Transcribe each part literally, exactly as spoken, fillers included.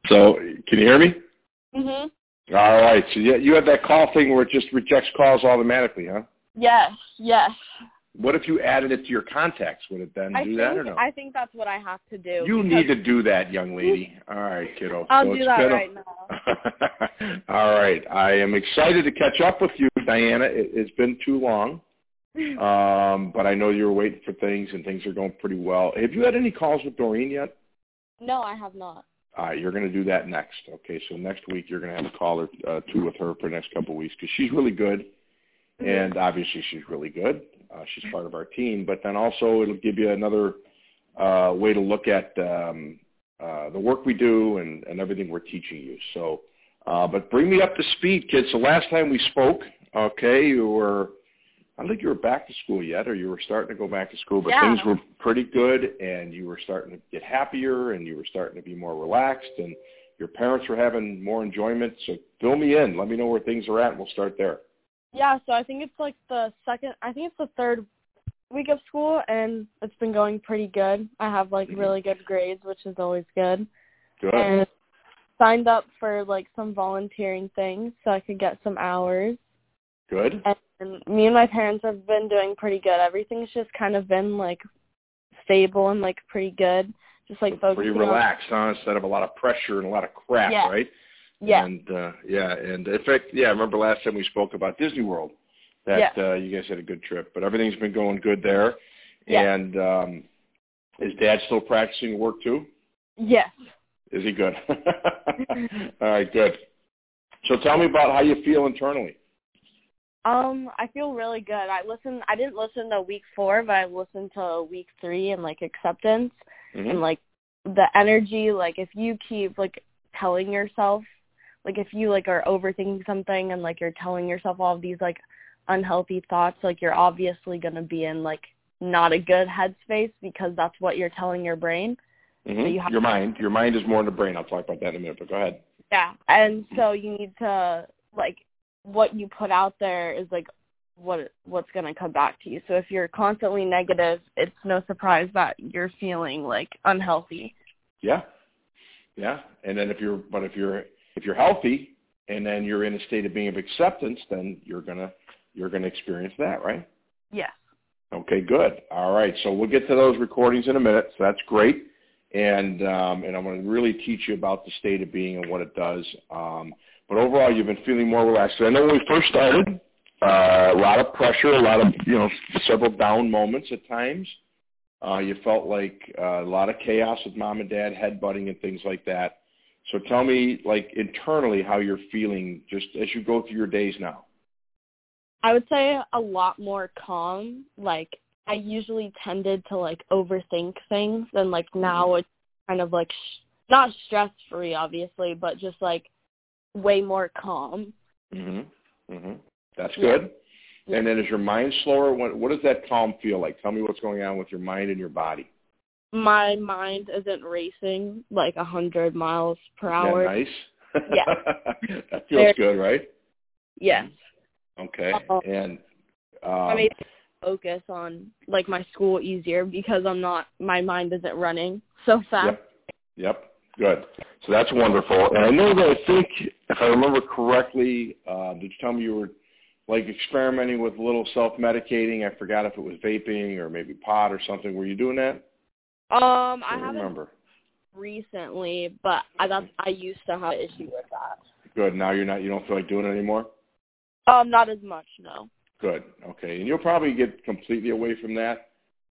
So, can you hear me? Mhm. All right. So you, you have that call thing where it just rejects calls automatically, huh? Yes, yes. What if you added it to your contacts? Would it then I do think, that or no? I think that's what I have to do. You need to do that, young lady. All right, kiddo. I'll so do it's that been right a... now. All right. I am excited to catch up with you, Diana. It, it's been too long, um, but I know you were waiting for things, and things are going pretty well. Have you had any calls with Doreen yet? No, I have not. All right, you're going to do that next. Okay, so next week you're going to have a call or uh, two with her for the next couple of weeks because she's really good, Mm-hmm. and obviously she's really good. Uh, she's part of our team, but then also it'll give you another uh, way to look at um, uh, the work we do and, and everything we're teaching you. So, uh, but bring me up to speed, kids. So last time we spoke, okay, you were, I don't think you were back to school yet, or you were starting to go back to school, but Yeah. things were pretty good, and you were starting to get happier, and you were starting to be more relaxed, and your parents were having more enjoyment. So fill me in. Let me know where things are at, and we'll start there. Yeah, so I think it's like the second, I think it's the third week of school, and it's been going pretty good. I have, like, Mm-hmm. really good grades, which is always good. Good. And signed up for, like, some volunteering things so I could get some hours. Good. And me and my parents have been doing pretty good. Everything's just kind of been, like, stable and, like, pretty good. Just, like, So focusing pretty relaxed, huh? Instead of a lot of pressure and a lot of crap, Yeah. right? Yeah. And, uh, yeah, and in fact, yeah, I remember last time we spoke about Disney World, that Yeah. uh, you guys had a good trip. But everything's been going good there. Yeah. And um, is Dad still practicing work too? Yes. Is he good? All right, good. So tell me about how you feel internally. Um, I feel really good. I listened. I didn't listen to week four, but I listened to week three and like acceptance Mm-hmm. and like the energy. Like if you keep like telling yourself, like if you like are overthinking something and like you're telling yourself all of these like unhealthy thoughts, like you're obviously gonna be in like not a good headspace because that's what you're telling your brain. Mm-hmm. So you have Your mind. Your mind is more in the brain. I'll talk about that in a minute, but go ahead. Yeah, and so you need to like what you put out there is like what what's gonna come back to you. So if you're constantly negative, it's no surprise that you're feeling like unhealthy. Yeah, yeah. And then if you're, but if you're if you're healthy, and then you're in a state of being of acceptance, then you're gonna you're gonna experience that, right? Yes. Okay, good. All right, so we'll get to those recordings in a minute. So that's great, and um, and I'm going to really teach you about the state of being and what it does. Um, but overall, you've been feeling more relaxed. I know when we first started, uh, a lot of pressure, a lot of you know several down moments at times. Uh, you felt like uh, a lot of chaos with mom and dad headbutting and things like that. So tell me, like internally, how you're feeling just as you go through your days now. I would say a lot more calm. Like I usually tended to like overthink things, and like now it's kind of like sh- not stress free, obviously, but just like way more calm. Mhm. Mhm. That's Yeah. good. Yeah. And then is your mind slower? What, what does that calm feel like? Tell me what's going on with your mind and your body. My mind isn't racing like a hundred miles per Isn't hour. that nice? Yeah. That feels good, right? Yes. Okay. Um, And um, I made focus on like my school easier because I'm not. My mind isn't running so fast. Yep. Yep. Good. So that's wonderful. And I know that I think, if I remember correctly, uh, did you tell me you were like experimenting with a little self-medicating? I forgot if it was vaping or maybe pot or something. Were you doing that? Um, I I haven't remember. recently, but I that's, I used to have an issue with that. Good. Now you're not. You don't feel like doing it anymore. Um, not as much, no. Good. Okay. And you'll probably get completely away from that.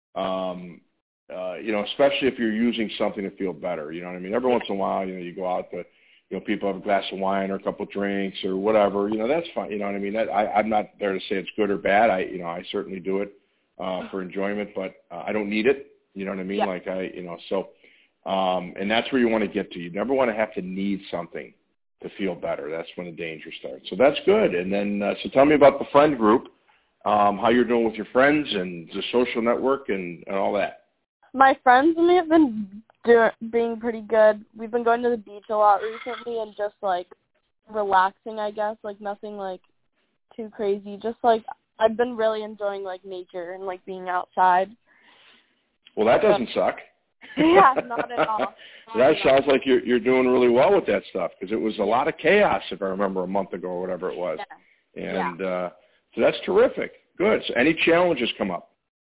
Um, uh, you know, especially if you're using something to feel better. You know what I mean? Every once in a while, you know, you go out to, you know, people have a glass of wine or a couple of drinks or whatever. You know, that's fine. You know what I mean? That, I, I'm not there to say it's good or bad. I, you know, I certainly do it uh, for enjoyment, but uh, I don't need it. You know what I mean? Yeah. Like I, you know, so, um, and that's where you want to get to. You never want to have to need something to feel better. That's when the danger starts. So that's good. And then, uh, so tell me about the friend group, um, how you're doing with your friends and the social network and, and all that. My friends and me have been do- being pretty good. We've been going to the beach a lot recently and just, like, relaxing, I guess. Like, nothing, like, too crazy. Just, like, I've been really enjoying, like, nature and, like, being outside. Well, that doesn't suck. Yeah, not at all. Not That at sounds all. like you're you're doing really well with that stuff, because it was a lot of chaos, if I remember, a month ago or whatever it was. Yeah. And uh, so that's terrific. Good. So any challenges come up?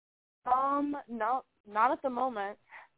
Um, no, not at the moment.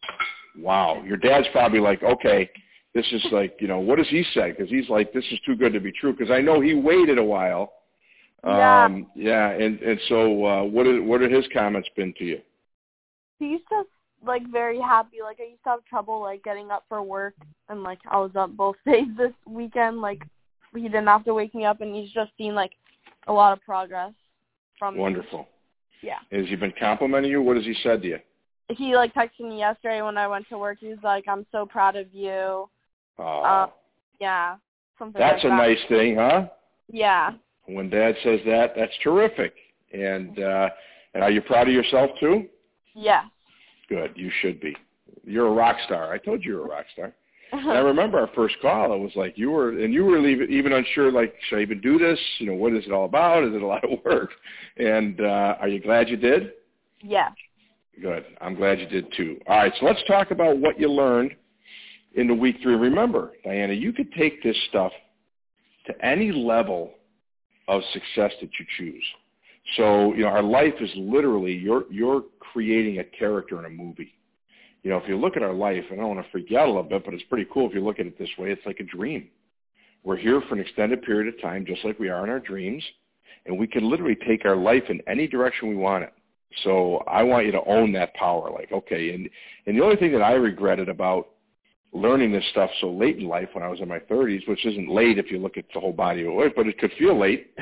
Wow. Your dad's probably like, okay, this is like, you know, what does he say? Because he's like, this is too good to be true. Because I know he waited a while. Yeah. Um, yeah. And, and so uh, what, is, what have his comments been to you? He's just, like, very happy. Like, I used to have trouble, like, getting up for work. And, like, I was up both days this weekend. Like, he didn't have to wake me up. And he's just seen, like, a lot of progress from me. Wonderful. Yeah. Has he been complimenting you? What has he said to you? He, like, texted me yesterday when I went to work. He was like, I'm so proud of you. Oh, Um, yeah. Something that's like a that. nice thing, huh? Yeah. When Dad says that, that's terrific. And uh, and are you proud of yourself too? Yeah. Good. You should be. You're a rock star. I told you you're a rock star. And I remember our first call. It was like you were, and you were even, even unsure. Like, should I even do this? You know, what is it all about? Is it a lot of work? And uh, are you glad you did? Yeah. Good. I'm glad you did too. All right. So let's talk about what you learned in the week three. Remember, Diana, you could take this stuff to any level of success that you choose. So, you know, our life is literally, you're, you're creating a character in a movie. You know, if you look at our life, and I don't want to freak you out a little bit, but it's pretty cool if you look at it this way. It's like a dream. We're here for an extended period of time, just like we are in our dreams, and we can literally take our life in any direction we want it. So I want you to own that power. Like, okay, and, and the only thing that I regretted about learning this stuff so late in life when I was in my thirties, which isn't late if you look at the whole body of life, but it could feel late.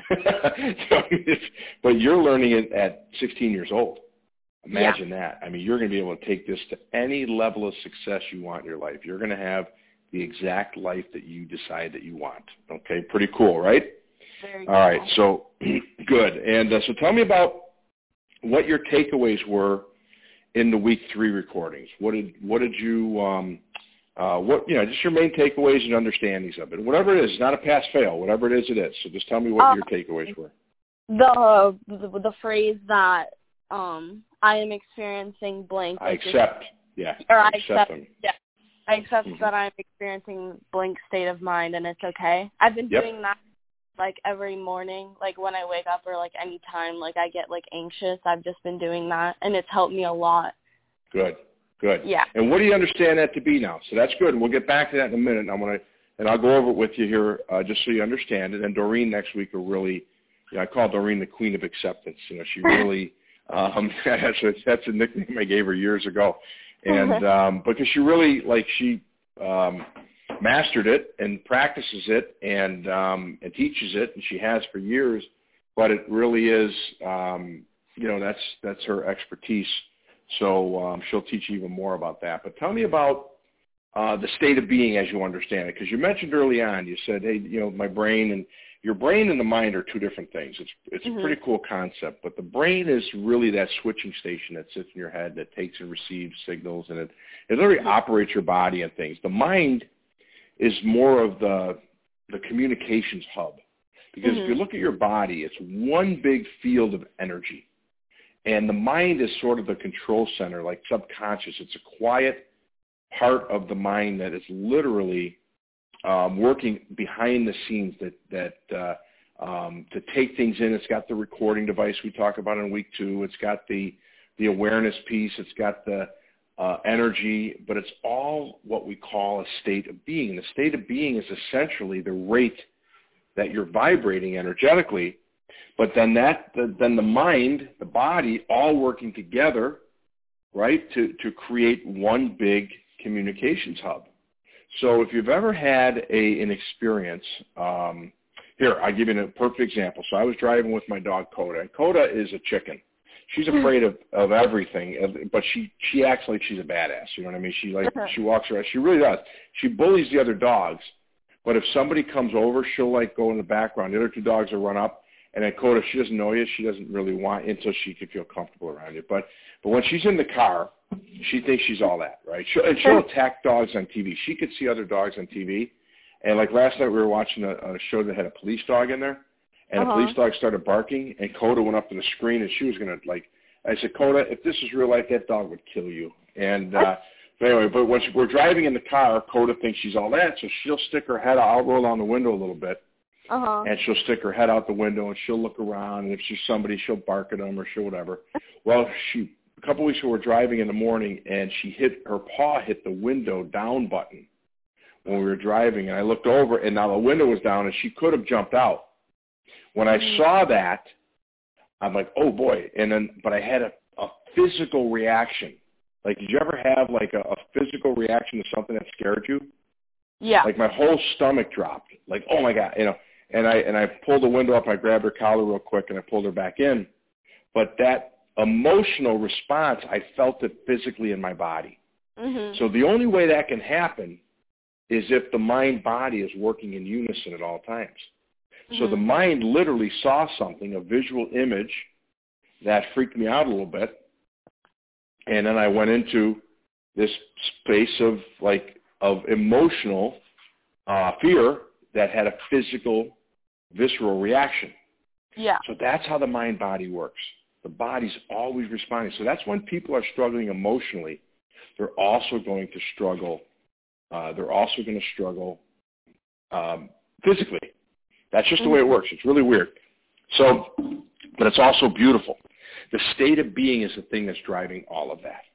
So, but you're learning it at sixteen years old. Imagine yeah. that. I mean, you're going to be able to take this to any level of success you want in your life. You're going to have the exact life that you decide that you want. Okay, pretty cool, right? Very All cool. right, so good. And uh, so tell me about what your takeaways were in the week three recordings. What did what did you um, uh, what you know? Just your main takeaways and understandings of it. Whatever it is, it's not a pass fail. Whatever it is, it is. So just tell me what uh, your takeaways were. The, the the phrase that um, I am experiencing blank. I accept. Yeah. Or I I accept. them. Yeah. I accept Mm-hmm. that I'm experiencing blank state of mind, and it's okay. I've been Yep. doing that like every morning, like when I wake up or like any time like I get like anxious. I've just been doing that, and it's helped me a lot. Good. Good. Yeah. And what do you understand that to be now? So that's good. And we'll get back to that in a minute. I'm gonna and I'll go over it with you here uh, just so you understand it. And Doreen next week will really, you know, I call Doreen the Queen of Acceptance. You know, she really um, that's a, that's a nickname I gave her years ago, and um, because she really like she um, mastered it and practices it and um, and teaches it, and she has for years. But it really is, um, you know, that's that's her expertise. So um, she'll teach you even more about that. But tell me about uh, the state of being as you understand it, because you mentioned early on, you said, hey, you know, my brain and your brain and the mind are two different things. It's it's mm-hmm. a pretty cool concept, but the brain is really that switching station that sits in your head that takes and receives signals, and it, it literally mm-hmm. operates your body and things. The mind is more of the the communications hub, because mm-hmm. if you look at your body, it's one big field of energy. And the mind is sort of the control center, like subconscious. It's a quiet part of the mind that is literally um, working behind the scenes that, that uh, um, to take things in. It's got the recording device we talk about in week two. It's got the, the awareness piece. It's got the uh, energy, but it's all what we call a state of being. The state of being is essentially the rate that you're vibrating energetically. But then that, the, then the mind, the body, all working together, right, to, to create one big communications hub. So if you've ever had a, an experience, um, here, I'll give you a perfect example. So I was driving with my dog, Coda. And Coda is a chicken. She's afraid of, of everything, but she, she acts like she's a badass. You know what I mean? She like she walks around. She really does. She bullies the other dogs. But if somebody comes over, she'll like go in the background. The other two dogs will run up. And then Coda, she doesn't know you. She doesn't really want you until she can feel comfortable around you. But but when she's in the car, she thinks she's all that, right? She'll, and she'll attack dogs on T V. She could see other dogs on T V. And like last night, we were watching a, a show that had a police dog in there. And uh-huh. a police dog started barking. And Coda went up to the screen, and she was going to, like, I said, Coda, if this is real life, that dog would kill you. And uh, But anyway, but when she, we're driving in the car, Coda thinks she's all that, so she'll stick her head out. I'll roll down the window a little bit, uh-huh. and she'll stick her head out the window, and she'll look around, and if she's somebody, she'll bark at them or she'll whatever. Well, she a couple weeks ago, we're driving in the morning, and she hit her paw hit the window down button when we were driving, and I looked over, and now the window was down, and she could have jumped out. When I mm-hmm. saw that, I'm like, oh boy, and then but I had a, a physical reaction. Like, did you ever have, like, a, a physical reaction to something that scared you? Yeah. Like, my whole stomach dropped. Like, oh, my God, you know. And I and I pulled the window up. I grabbed her collar real quick, and I pulled her back in. But that emotional response, I felt it physically in my body. Mm-hmm. So the only way that can happen is if the mind-body is working in unison at all times. Mm-hmm. So the mind literally saw something, a visual image, that freaked me out a little bit. And then I went into this space of like of emotional uh, fear that had a physical, visceral reaction. Yeah. So that's how the mind-body works. The body's always responding. So that's when people are struggling emotionally, they're also going to struggle. Uh, they're also going to struggle um, physically. That's just the way it works. It's really weird. So, but it's also beautiful. The state of being is the thing that's driving all of that.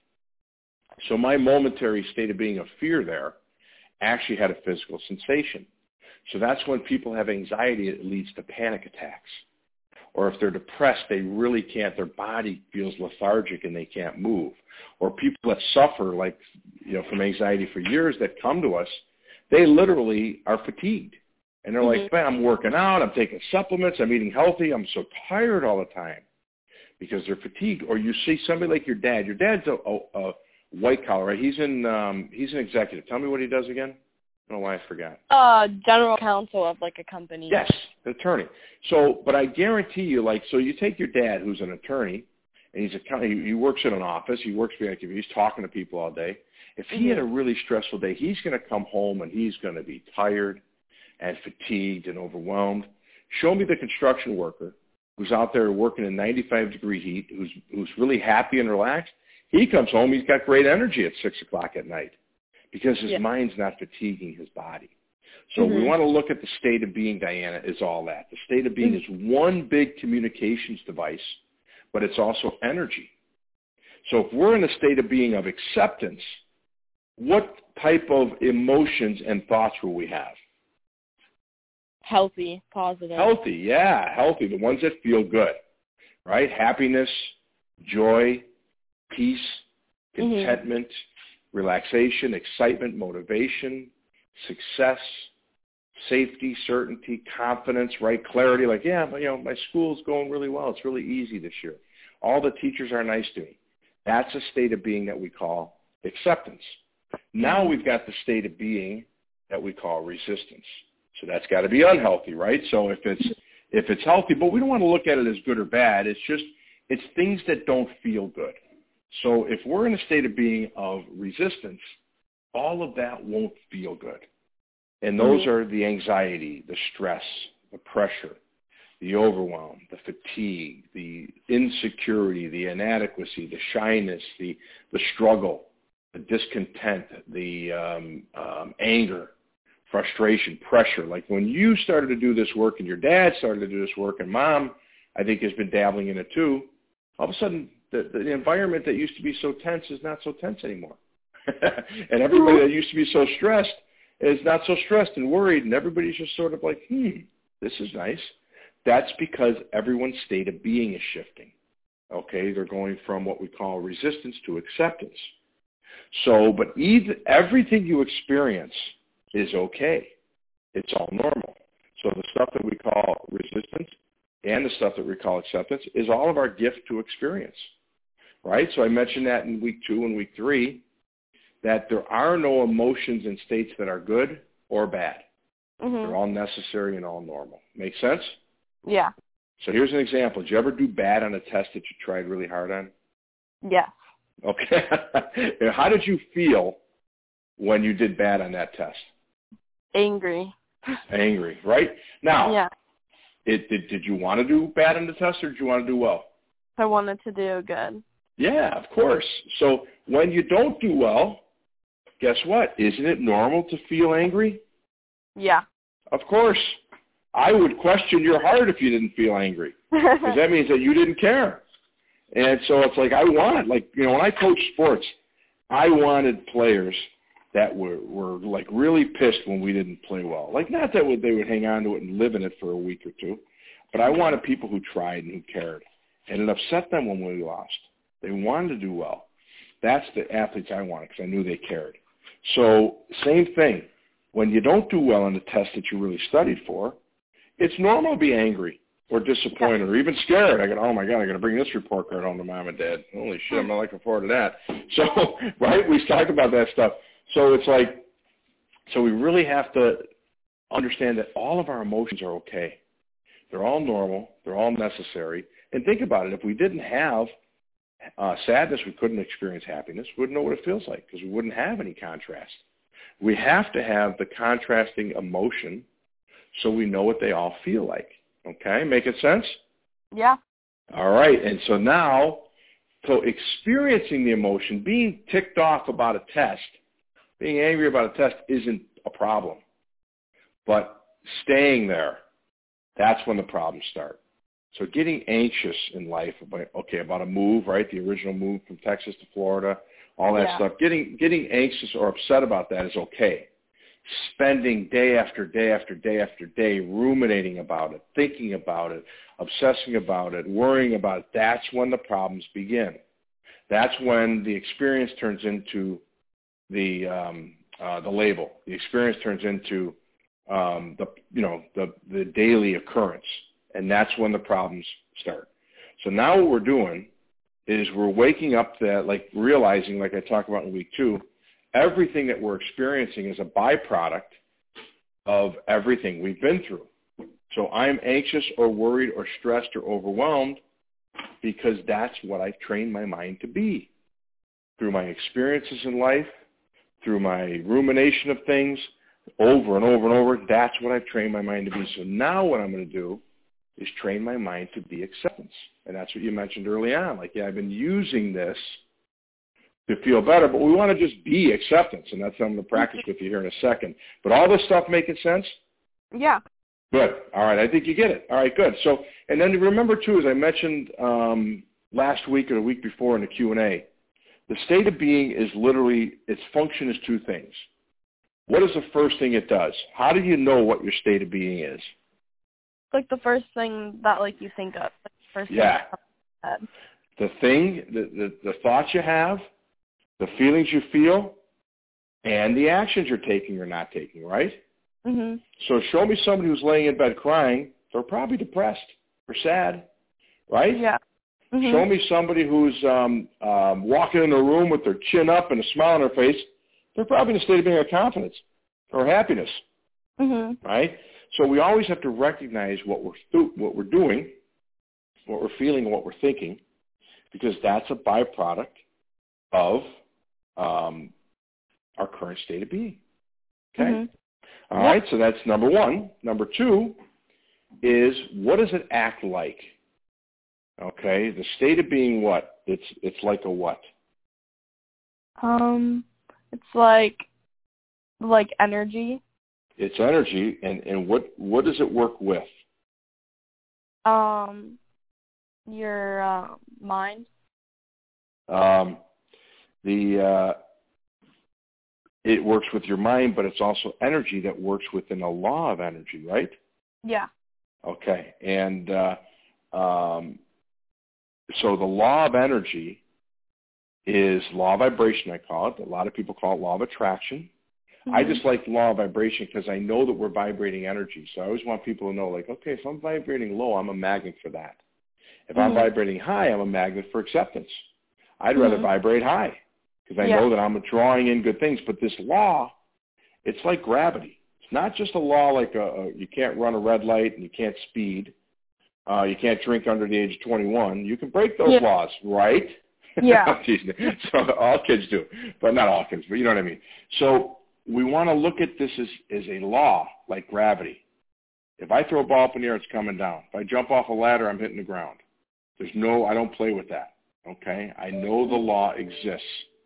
So my momentary state of being of fear there actually had a physical sensation. So that's when people have anxiety, it leads to panic attacks. Or if they're depressed, they really can't, their body feels lethargic and they can't move. Or people that suffer, like, you know, from anxiety for years that come to us, they literally are fatigued. And they're mm-hmm. like, man, I'm working out, I'm taking supplements, I'm eating healthy, I'm so tired all the time. Because they're fatigued. Or you see somebody like your dad. Your dad's a, a, a white collar, right? He's in. Um, he's an executive. Tell me what he does again. I don't know why I forgot. Uh, general counsel of like a company. Yes, an attorney. So, but I guarantee you, like, so you take your dad, who's an attorney, and he's a he, he works in an office. He works for he's talking to people all day. If he mm-hmm. had a really stressful day, he's going to come home and he's going to be tired and fatigued and overwhelmed. Show me the construction worker who's out there working in ninety-five degree heat, who's who's really happy and relaxed. He comes home, he's got great energy at six o'clock at night because his yeah. mind's not fatiguing his body. So mm-hmm. we want to look at the state of being, Diana, is all that. The state of being mm-hmm. is one big communications device, but it's also energy. So if we're in a state of being of acceptance, what type of emotions and thoughts will we have? Healthy, positive. Healthy, yeah, healthy. The ones that feel good, right? Happiness, joy, peace, contentment, mm-hmm. relaxation, excitement, motivation, success, safety, certainty, confidence, right? Clarity, like, yeah, but, you know, my school's going really well. It's really easy this year. All the teachers are nice to me. That's a state of being that we call acceptance. Now we've got the state of being that we call resistance. So that's got to be unhealthy, right? So if it's if it's healthy, but we don't want to look at it as good or bad. It's just it's things that don't feel good. So if we're in a state of being of resistance, all of that won't feel good. And those mm-hmm. are the anxiety, the stress, the pressure, the overwhelm, the fatigue, the insecurity, the inadequacy, the shyness, the the struggle, the discontent, the um, um, anger, frustration, pressure. Like when you started to do this work and your dad started to do this work and mom, I think, has been dabbling in it too, all of a sudden the, the environment that used to be so tense is not so tense anymore. And everybody that used to be so stressed is not so stressed and worried, and everybody's just sort of like, hmm, this is nice. That's because everyone's state of being is shifting. Okay, they're going from what we call resistance to acceptance. So, but either, everything you experience is okay. It's all normal. So the stuff that we call resistance and the stuff that we call acceptance is all of our gift to experience, right? So I mentioned that in week two and week three, that there are no emotions and states that are good or bad. Mm-hmm. They're all necessary and all normal. Make sense? Yeah. So here's an example. Did you ever do bad on a test that you tried really hard on? Yeah. Okay. How did you feel when you did bad on that test? Angry. Angry, right? Now, yeah. it, did, did you want to do bad on the test or did you want to do well? I wanted to do good. Yeah, of course. So when you don't do well, guess what? Isn't it normal to feel angry? Yeah. Of course. I would question your heart if you didn't feel angry, because that means that you didn't care. And so it's like I want, like, you know, when I coach sports, I wanted players that were, were like really pissed when we didn't play well. Like, not that they would hang on to it and live in it for a week or two, but I wanted people who tried and who cared. And it upset them when we lost. They wanted to do well. That's the athletes I wanted because I knew they cared. So same thing. When you don't do well on the test that you really studied for, it's normal to be angry or disappointed or even scared. I go, oh, my God, I'm going to bring this report card home to Mom and Dad. Holy shit, I'm not looking forward to that. So, right, we talk about that stuff. So it's like, so we really have to understand that all of our emotions are okay. They're all normal. They're all necessary. And think about it. If we didn't have uh, sadness, we couldn't experience happiness. We wouldn't know what it feels like because we wouldn't have any contrast. We have to have the contrasting emotion so we know what they all feel like. Okay? Making sense? Yeah. All right. And so now, so experiencing the emotion, being ticked off about a test, being angry about a test isn't a problem. But staying there, that's when the problems start. So getting anxious in life about, okay, about a move, right? The original move from Texas to Florida, all that yeah. stuff. Getting getting anxious or upset about that is okay. Spending day after day after day after day ruminating about it, thinking about it, obsessing about it, worrying about it, that's when the problems begin. That's when the experience turns into the um, uh, the label. The experience turns into um, the you know the the daily occurrence. And that's when the problems start. So now what we're doing is we're waking up to that, like realizing, like I talked about in week two, everything that we're experiencing is a byproduct of everything we've been through. So I'm anxious or worried or stressed or overwhelmed because that's what I've trained my mind to be. Through my experiences in life, through my rumination of things, over and over and over, that's what I've trained my mind to be. So now what I'm going to do is train my mind to be acceptance. And that's what you mentioned early on. Like, yeah, I've been using this to feel better, but we want to just be acceptance. And that's what I'm going to practice with you here in a second. But all this stuff making sense? Yeah. Good. All right. I think you get it. All right, good. So, and then remember, too, as I mentioned um, last week or the week before in the Q and A, the state of being is literally, its function is two things. What is the first thing it does? How do you know what your state of being is? Like the first thing that like you think of. Like the first yeah. thing the thing, the, the, the thoughts you have, the feelings you feel, and the actions you're taking or not taking, right? Mm-hmm. So show me somebody who's laying in bed crying. They're probably depressed or sad, right? Yeah. Mm-hmm. Show me somebody who's um, um, walking in a room with their chin up and a smile on their face. They're probably in a state of being of confidence or happiness, mm-hmm. right? So we always have to recognize what we're th- what we're doing, what we're feeling, and what we're thinking, because that's a byproduct of um, our current state of being. Okay? Mm-hmm. All yep. right, so that's number one. Number two is, what does it act like? Okay, the state of being what? It's it's like a what? Um, it's like like energy. It's energy, and, and what what does it work with? Um, your uh, mind. Um, the uh, it works with your mind, but it's also energy that works within a law of energy, right? Yeah. Okay, and uh, um, so the law of energy is law of vibration, I call it. A lot of people call it law of attraction. Mm-hmm. I just like law of vibration because I know that we're vibrating energy. So I always want people to know, like, okay, if I'm vibrating low, I'm a magnet for that. If mm-hmm. I'm vibrating high, I'm a magnet for acceptance. I'd mm-hmm. rather vibrate high because I yeah. know that I'm drawing in good things. But this law, it's like gravity. It's not just a law like a, a, you can't run a red light and you can't speed. Uh, you can't drink under the age of twenty-one. You can break those yeah. laws, right? Yeah. So all kids do, but not all kids, but you know what I mean. So we want to look at this as, as a law, like gravity. If I throw a ball up in the air, it's coming down. If I jump off a ladder, I'm hitting the ground. There's no, I don't play with that, okay? I know the law exists.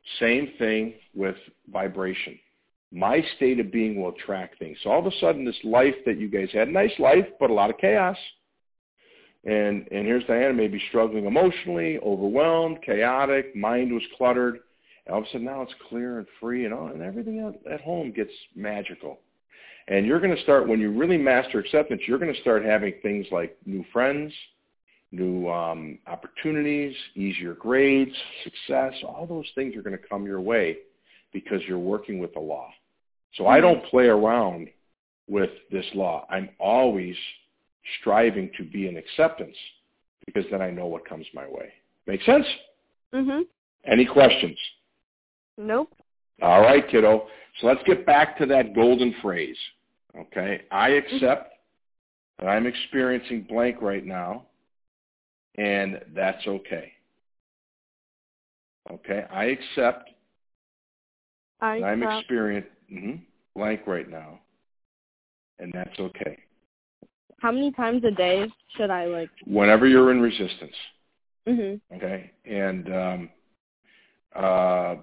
Same thing with vibration. My state of being will attract things. So all of a sudden, this life that you guys had, nice life, but a lot of chaos. And and here's Diana, maybe struggling emotionally, overwhelmed, chaotic, mind was cluttered. And all of a sudden now it's clear and free, and, all, and everything at home gets magical. And you're going to start, when you really master acceptance, you're going to start having things like new friends, new um, opportunities, easier grades, success. All those things are going to come your way because you're working with the law. So I don't play around with this law. I'm always striving to be in acceptance because then I know what comes my way. Make sense? Mm-hmm. Any questions? Nope. All right, kiddo. So let's get back to that golden phrase. Okay? I accept that I'm experiencing blank right now, and that's okay. Okay? I accept I that I'm accept. experiencing mm-hmm, blank right now, and that's okay. How many times a day should I, like... Whenever you're in resistance. Mm-hmm. Okay? And um, uh,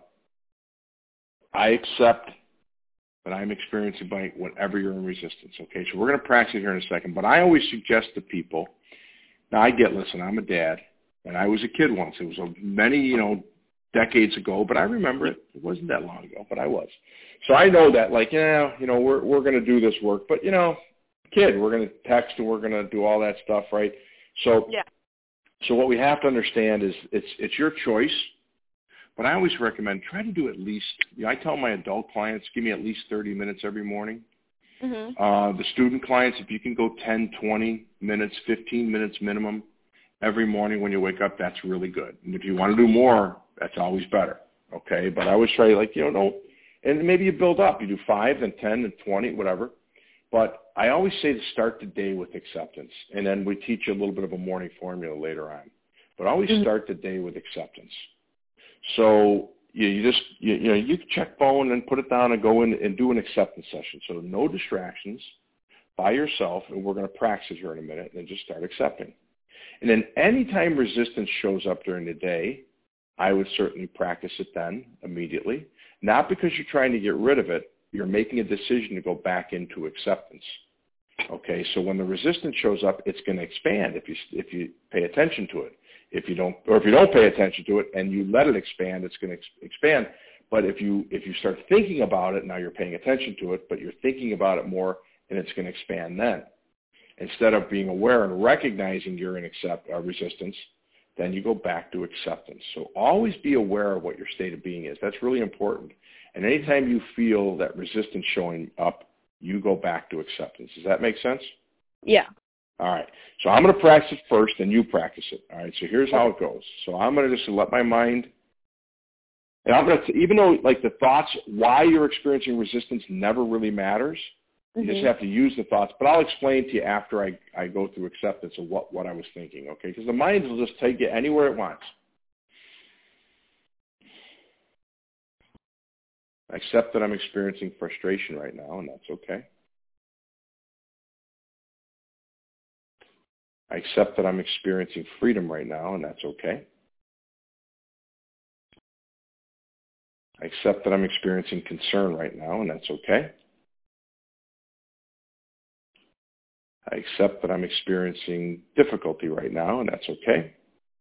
I accept that I'm experiencing blank whenever you're in resistance. Okay? So we're going to practice it here in a second. But I always suggest to people, now I get, listen, I'm a dad, and I was a kid once. It was a, many, you know, decades ago, but I remember it. It wasn't that long ago, but I was. So I know that, like, yeah, you know, we're we're going to do this work, but, you know, kid, we're going to text and we're going to do all that stuff, right? So, yeah. So what we have to understand is it's it's your choice, but I always recommend try to do at least. You know, I tell my adult clients, give me at least thirty minutes every morning. Mm-hmm. Uh, the student clients, if you can go ten, twenty minutes, fifteen minutes minimum every morning when you wake up, that's really good. And if you want to do more, that's always better. Okay, but I always try, like, you know, no, and maybe you build up. You do five, then ten, then twenty, whatever. But I always say to start the day with acceptance, and then we teach you a little bit of a morning formula later on. But always mm-hmm. start the day with acceptance. So you, you just, you, you know, you can check phone and put it down and go in and do an acceptance session. So no distractions, by yourself, and we're going to practice here in a minute, and just start accepting. And then anytime resistance shows up during the day, I would certainly practice it then immediately. Not because you're trying to get rid of it, you're making a decision to go back into acceptance. Okay, so when the resistance shows up, it's going to expand if you if you pay attention to it. If you don't, or if you don't pay attention to it and you let it expand, it's going to ex- expand. But if you if you start thinking about it, now you're paying attention to it, but you're thinking about it more, and it's going to expand then. Instead of being aware and recognizing you're in accept uh, resistance, then you go back to acceptance. So always be aware of what your state of being is. That's really important. And anytime you feel that resistance showing up, you go back to acceptance. Does that make sense? Yeah. All right. So I'm going to practice it first, and you practice it. All right. So here's how it goes. So I'm going to just let my mind, and I'm going to, even though like the thoughts, why you're experiencing resistance never really matters. You mm-hmm. just have to use the thoughts. But I'll explain to you after I, I go through acceptance of what, what I was thinking, okay? Because the mind will just take you anywhere it wants. I accept that I'm experiencing frustration right now, and that's okay. I accept that I'm experiencing freedom right now, and that's okay. I accept that I'm experiencing concern right now, and that's okay. I accept that I'm experiencing difficulty right now, and that's okay.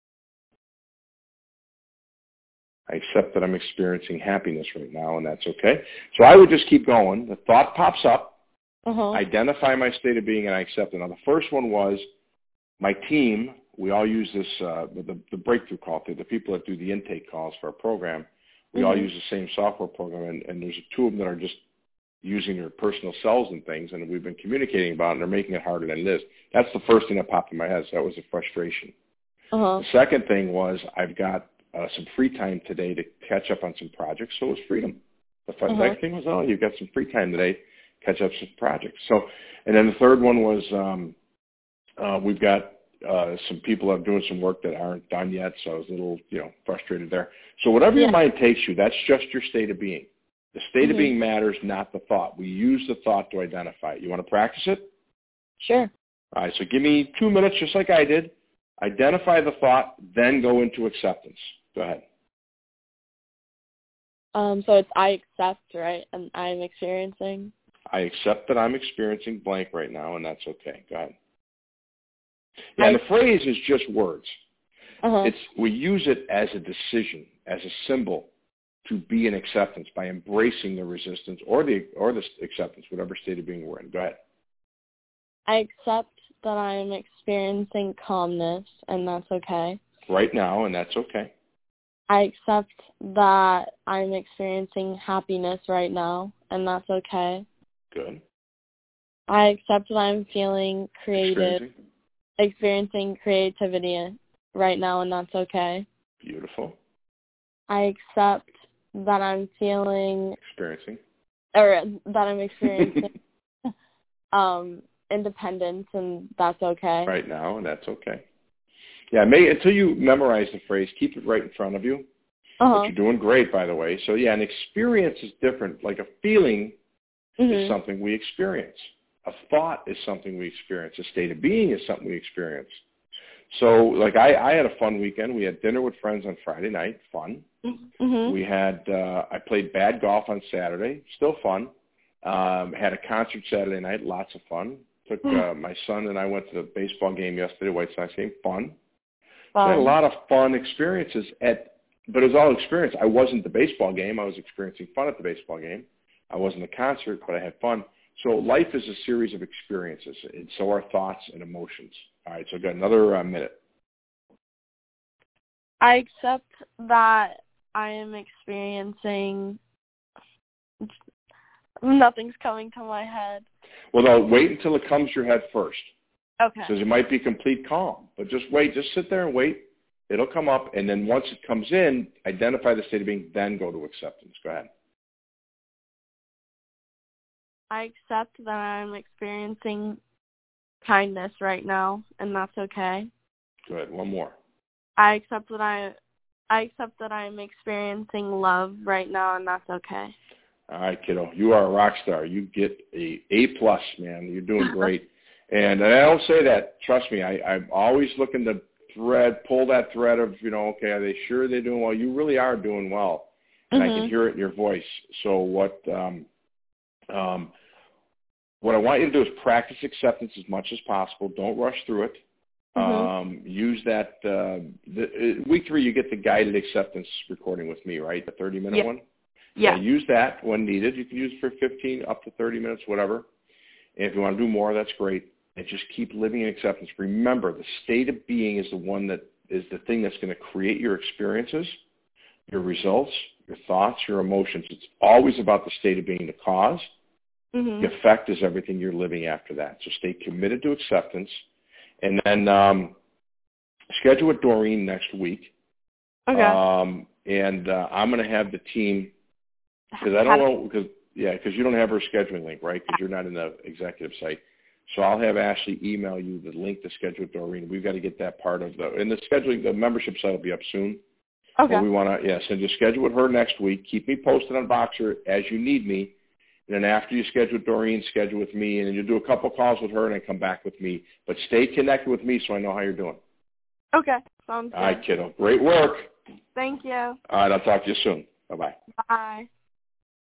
I accept that I'm experiencing happiness right now, and that's okay. So I would just keep going. The thought pops up, uh-huh. identify my state of being, and I accept it. Now, the first one was my team. We all use this, uh, the, the breakthrough call, the people that do the intake calls for our program. We mm-hmm. all use the same software program, and, and there's two of them that are just using their personal selves and things, and we've been communicating about it, and they're making it harder than it is. That's the first thing that popped in my head, so that was a frustration. Uh-huh. The second thing was I've got uh, some free time today to catch up on some projects, so it was freedom. The uh-huh. next thing was, oh, you've got some free time today, catch up some projects. So, and then the third one was um, uh, we've got uh, some people that are doing some work that aren't done yet, so I was a little, you know, frustrated there. So whatever yeah. your mind takes you, that's just your state of being. The state mm-hmm. of being matters, not the thought. We use the thought to identify it. You want to practice it? Sure. All right, so give me two minutes, just like I did. Identify the thought, then go into acceptance. Go ahead. Um, so it's I accept, right? And I'm experiencing. I accept that I'm experiencing blank right now, and that's okay. Go ahead. Yeah, I, and the phrase is just words. uh-huh. It's we use it as a decision, as a symbol to be in acceptance by embracing the resistance or the or the acceptance, whatever state of being we're in. Go ahead. I accept that I'm experiencing calmness, and that's okay. Right now, and that's okay. I accept that I'm experiencing happiness right now, and that's okay. Good. I accept that I'm feeling creative, Experiencing. experiencing creativity right now, and that's okay. Beautiful. I accept that I'm feeling, Experiencing. or that I'm experiencing um, independence, and that's okay. Right now, and that's okay. Yeah, may, until you memorize the phrase, keep it right in front of you. Uh-huh. But you're doing great, by the way. So, yeah, an experience is different. Like a feeling Mm-hmm. is something we experience. A thought is something we experience. A state of being is something we experience. So, like, I, I had a fun weekend. We had dinner with friends on Friday night. Fun. Mm-hmm. We had, uh, I played bad golf on Saturday. Still fun. Um, had a concert Saturday night. Lots of fun. Took uh, my son and I went to the baseball game yesterday, White Sox game. Fun. So I had a lot of fun experiences at, but it was all experience. I wasn't the baseball game. I was experiencing fun at the baseball game. I wasn't the concert, but I had fun. So life is a series of experiences, and so are thoughts and emotions. All right, so I've got another uh, minute. I accept that I am experiencing, nothing's coming to my head. Well, no, wait until it comes to your head first. Okay. Because it might be complete calm, but just wait. Just sit there and wait. It'll come up, and then once it comes in, identify the state of being, then go to acceptance. Go ahead. I accept that I'm experiencing kindness right now, and that's okay. Good. One more. I accept that I, I accept that I'm experiencing love right now, and that's okay. All right, kiddo. You are a rock star. You get a A plus, man. You're doing great. And I don't say that. Trust me. I, I'm always looking to thread, pull that thread of, you know, okay, are they sure they're doing well? You really are doing well, and mm-hmm. I can hear it in your voice. So what? Um, um, What I want you to do is practice acceptance as much as possible. Don't rush through it. Mm-hmm. Um, use that. Uh, the, week three, you get the guided acceptance recording with me, right? The thirty-minute yeah. one? Yeah. yeah. Use that when needed. You can use it for fifteen, up to thirty minutes, whatever. And if you want to do more, that's great. And just keep living in acceptance. Remember, the state of being is the one that is the thing that's going to create your experiences, your results, your thoughts, your emotions. It's always about the state of being, the cause. Mm-hmm. The effect is everything you're living after that. So stay committed to acceptance. And then um, schedule with Doreen next week. Okay. Um, and uh, I'm going to have the team, because I don't know, because yeah, because you don't have her scheduling link, right? Because you're not in the executive site. So I'll have Ashley email you the link to schedule with Doreen. We've got to get that part of the, and the scheduling, the membership site will be up soon. Okay. But we want to, yeah, so just schedule with her next week. Keep me posted on Voxer as you need me. And then after you schedule with Doreen, schedule with me, and then you do a couple calls with her and then come back with me. But stay connected with me so I know how you're doing. Okay. Sounds good. All right, kiddo. Great work. Thank you. All right, I'll talk to you soon. Bye-bye. Bye.